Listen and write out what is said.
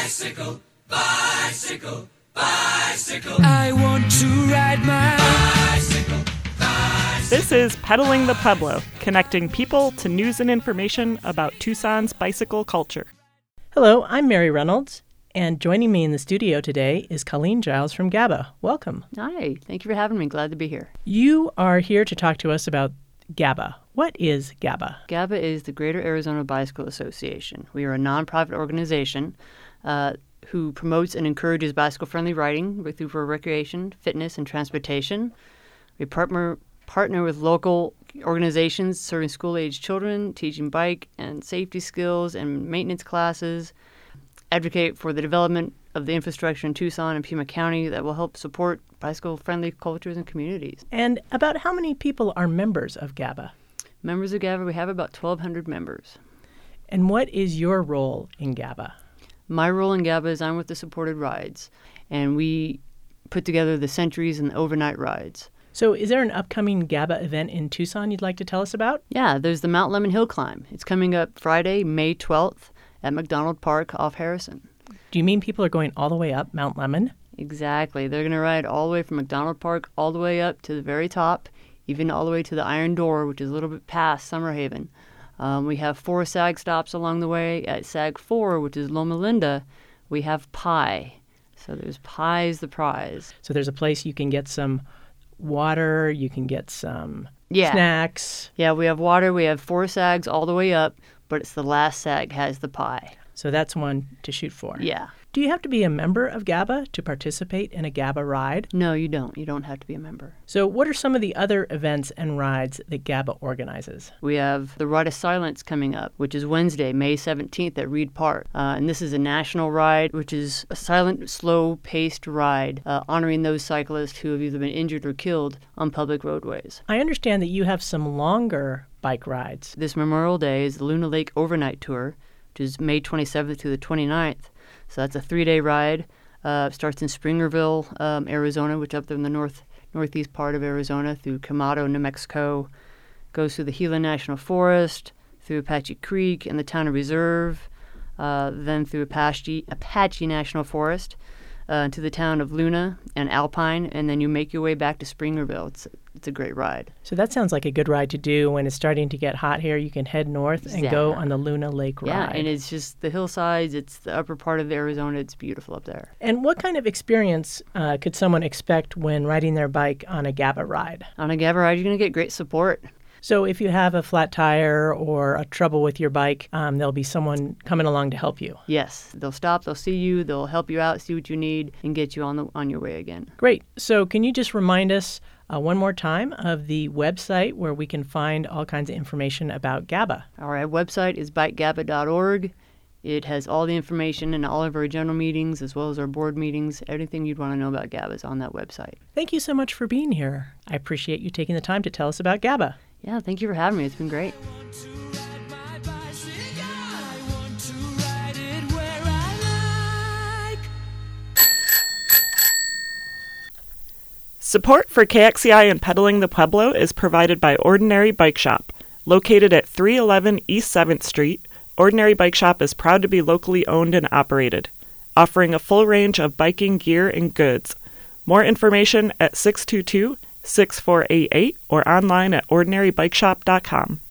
Bicycle, bicycle, bicycle. I want to ride my bicycle, bicycle. This is Pedaling the Pueblo, connecting people to news and information about Tucson's bicycle culture. Hello, I'm Mary Reynolds, and joining me in the studio today is Colleen Giles from GABA. Welcome. Hi, thank you for having me. Glad to be here. You are here to talk to us about GABA. What is GABA? GABA is the Greater Arizona Bicycle Association. We are a nonprofit organization who promotes and encourages bicycle-friendly riding through recreation, fitness, and transportation. We partner with local organizations serving school-age children, teaching bike and safety skills and maintenance classes, advocate for the development of the infrastructure in Tucson and Pima County that will help support bicycle-friendly cultures and communities. And about how many people are members of GABA? Members of GABA, we have about 1,200 members. And what is your role in GABA? My role in GABA is I'm with the supported rides, and we put together the centuries and the overnight rides. So is there an upcoming GABA event in Tucson you'd like to tell us about? Yeah, there's the Mount Lemon Hill Climb. It's coming up Friday, May 12th at McDonald Park off Harrison. Do you mean people are going all the way up Mount Lemon? Exactly. They're going to ride all the way from McDonald Park all the way up to the very top, even all the way to the Iron Door, which is a little bit past Summer Haven. We have 4 SAG stops along the way. At SAG 4, which is Loma Linda, we have pie. So there's pie's the prize. So there's a place you can get some water, you can get some snacks. Yeah, we have water. We have 4 SAGs all the way up, but it's the last SAG has the pie. So that's one to shoot for. Yeah. Do you have to be a member of GABA to participate in a GABA ride? No, you don't. You don't have to be a member. So what are some of the other events and rides that GABA organizes? We have the Ride of Silence coming up, which is Wednesday, May 17th at Reed Park. And this is a national ride, which is a silent, slow-paced ride honoring those cyclists who have either been injured or killed on public roadways. I understand that you have some longer bike rides. This Memorial Day is the Luna Lake Overnight Tour, which is May 27th to the 29th. So that's a 3-day ride. Starts in Springerville, Arizona, which up there in the northeast part of Arizona, through Camado, New Mexico. Goes through the Gila National Forest, through Apache Creek and the Town of Reserve, then through Apache National Forest, to the town of Luna and Alpine, and then you make your way back to Springerville. It's a great ride. So that sounds like a good ride to do when it's starting to get hot here. You can head north and go on the Luna Lake ride. Yeah, and it's just the hillsides. It's the upper part of Arizona. It's beautiful up there. And what kind of experience could someone expect when riding their bike on a GABA ride? On a GABA ride, you're going to get great support. So if you have a flat tire or a trouble with your bike, there'll be someone coming along to help you. Yes, they'll stop, they'll see you, they'll help you out, see what you need, and get you on your way again. Great. So can you just remind us one more time of the website where we can find all kinds of information about GABA? Our website is bikegaba.org. It has all the information and all of our general meetings as well as our board meetings. Everything you'd want to know about GABA is on that website. Thank you so much for being here. I appreciate you taking the time to tell us about GABA. Yeah, thank you for having me. It's been great. Support for KXCI and Pedaling the Pueblo is provided by Ordinary Bike Shop. Located at 311 East 7th Street, Ordinary Bike Shop is proud to be locally owned and operated, offering a full range of biking gear and goods. More information at 622-6488 or online at ordinarybikeshop.com.